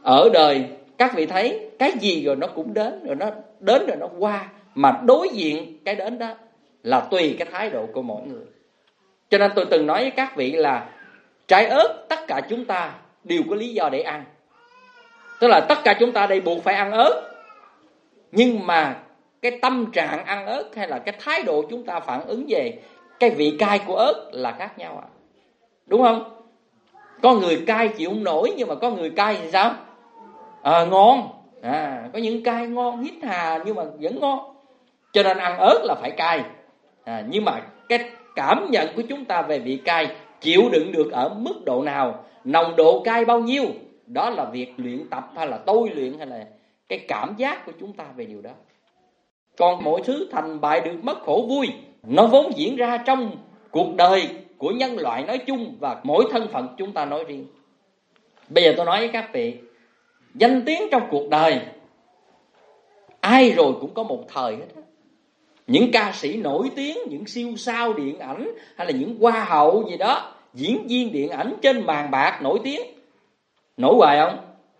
Ở đời các vị thấy cái gì rồi nó cũng đến, rồi nó đến rồi nó qua. Mà đối diện cái đến đó là tùy cái thái độ của mỗi người. Cho nên tôi từng nói với các vị là trái ớt tất cả chúng ta đều có lý do để ăn. Tức là tất cả chúng ta đây buộc phải ăn ớt. Nhưng mà cái tâm trạng ăn ớt hay là cái thái độ chúng ta phản ứng về cái vị cay của ớt là khác nhau. Đúng không? Có người cay chịu không nổi, nhưng mà có người cay thì sao? Ngon. Có những cay ngon hít hà nhưng mà vẫn ngon. Cho nên ăn ớt là phải cay. Nhưng mà cái cảm nhận của chúng ta về vị cay chịu đựng được ở mức độ nào, nồng độ cay bao nhiêu, đó là việc luyện tập hay là tôi luyện, hay là cái cảm giác của chúng ta về điều đó. Còn mọi thứ thành bại được mất khổ vui, nó vốn diễn ra trong cuộc đời của nhân loại nói chung và mỗi thân phận chúng ta nói riêng. Bây giờ tôi nói với các vị, danh tiếng trong cuộc đời ai rồi cũng có một thời hết á. Những ca sĩ nổi tiếng, những siêu sao điện ảnh hay là những hoa hậu gì đó, diễn viên điện ảnh trên màn bạc nổi tiếng, nổi hoài không?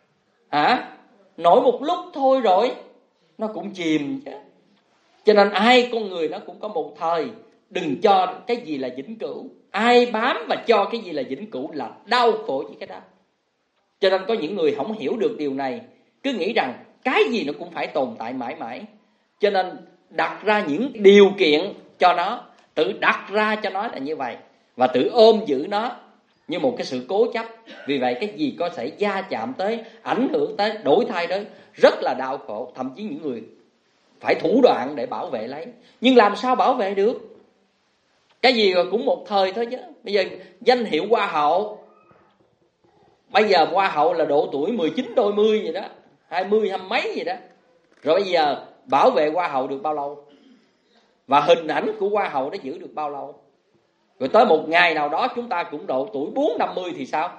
Nổi một lúc thôi rồi nó cũng chìm chứ. Cho nên ai con người nó cũng có một thời. Đừng cho cái gì là vĩnh cửu. Ai bám và cho cái gì là vĩnh cửu là đau khổ với cái đó. Cho nên có những người không hiểu được điều này, cứ nghĩ rằng cái gì nó cũng phải tồn tại mãi mãi. Cho nên đặt ra những điều kiện cho nó, tự đặt ra cho nó là như vậy, và tự ôm giữ nó như một cái sự cố chấp. Vì vậy cái gì có thể va chạm tới, ảnh hưởng tới, đổi thay tới, rất là đau khổ. Thậm chí những người phải thủ đoạn để bảo vệ lấy. Nhưng làm sao bảo vệ được? Cái gì rồi cũng một thời thôi chứ. Bây giờ danh hiệu hoa hậu, bây giờ hoa hậu là độ tuổi 19 đôi mươi gì đó, 20 hai mấy gì đó. Rồi bây giờ bảo vệ hoa hậu được bao lâu? Và hình ảnh của hoa hậu nó giữ được bao lâu? Rồi tới một ngày nào đó chúng ta cũng độ tuổi 40-50 thì sao?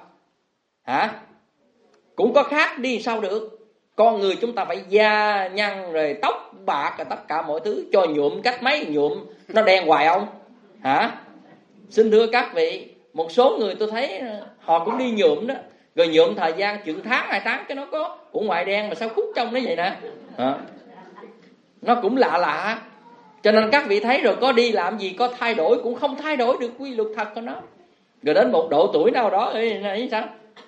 Cũng có khác đi sao được? Con người chúng ta phải da nhăn rồi tóc bạc rồi tất cả mọi thứ, cho nhuộm cách mấy nhuộm nó đen hoài không? Xin thưa các vị, một số người tôi thấy họ cũng đi nhuộm đó, rồi nhuộm thời gian chừng tháng 2 tháng cái nó có cũng ngoài đen mà sao khúc trong nó vậy nè. Nó cũng lạ lạ. Cho nên các vị thấy rồi, có đi làm gì, có thay đổi cũng không thay đổi được quy luật thật của nó. Rồi đến một độ tuổi nào đó ấy sao?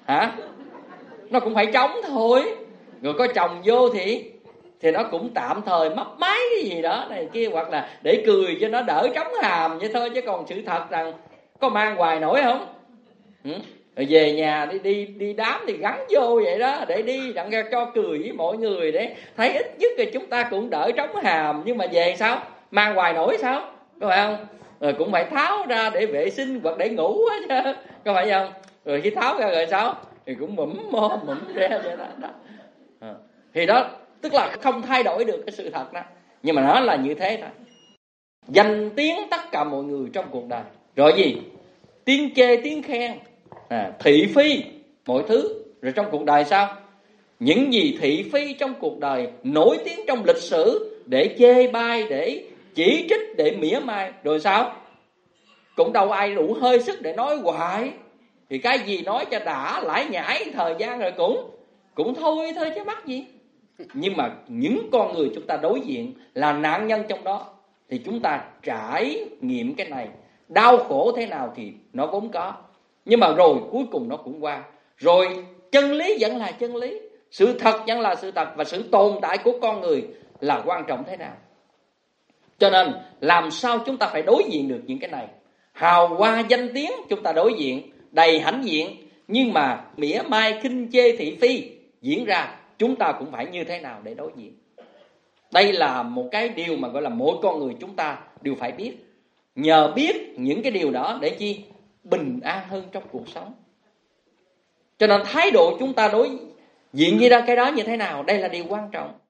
Nó cũng phải trống thôi. Rồi có chồng vô thì nó cũng tạm thời mấp máy cái gì đó này kia, hoặc là để cười cho nó đỡ trống hàm vậy thôi. Chứ còn sự thật rằng có mang hoài nổi không? Rồi về nhà đi đám thì gắn vô vậy đó, để đi đặng cho cười với mọi người, để thấy ít nhất là chúng ta cũng đỡ trống hàm. Nhưng mà về sao? Mang hoài nổi sao? Có phải không? Rồi cũng phải tháo ra để vệ sinh hoặc để ngủ hết chứ, có phải không? Rồi khi tháo ra rồi sao? Thì cũng mủm ra vậy đó. Thì đó tức là không thay đổi được cái sự thật đó. Nhưng mà nó là như thế thôi. Danh tiếng tất cả mọi người trong cuộc đời. Rồi gì? Tiếng chê tiếng khen, thị phi mọi thứ. Rồi trong cuộc đời sao? Những gì thị phi trong cuộc đời nổi tiếng trong lịch sử để chê bai, để chỉ trích, để mỉa mai. Rồi sao? Cũng đâu ai đủ hơi sức để nói hoài. Thì cái gì nói cho đã, lải nhải thời gian rồi cũng thôi chứ mắc gì. Nhưng mà những con người chúng ta đối diện là nạn nhân trong đó, thì chúng ta trải nghiệm cái này. Đau khổ thế nào thì nó vốn có, nhưng mà rồi cuối cùng nó cũng qua. Rồi chân lý vẫn là chân lý, sự thật vẫn là sự thật, và sự tồn tại của con người là quan trọng thế nào. Cho nên làm sao chúng ta phải đối diện được những cái này. Hào hoa danh tiếng chúng ta đối diện đầy hãnh diện, nhưng mà mỉa mai khinh chê thị phi diễn ra, chúng ta cũng phải như thế nào để đối diện. Đây là một cái điều mà gọi là mỗi con người chúng ta đều phải biết. Nhờ biết những cái điều đó để chi? Bình an hơn trong cuộc sống. Cho nên thái độ chúng ta đối diện với cái đó như thế nào, đây là điều quan trọng.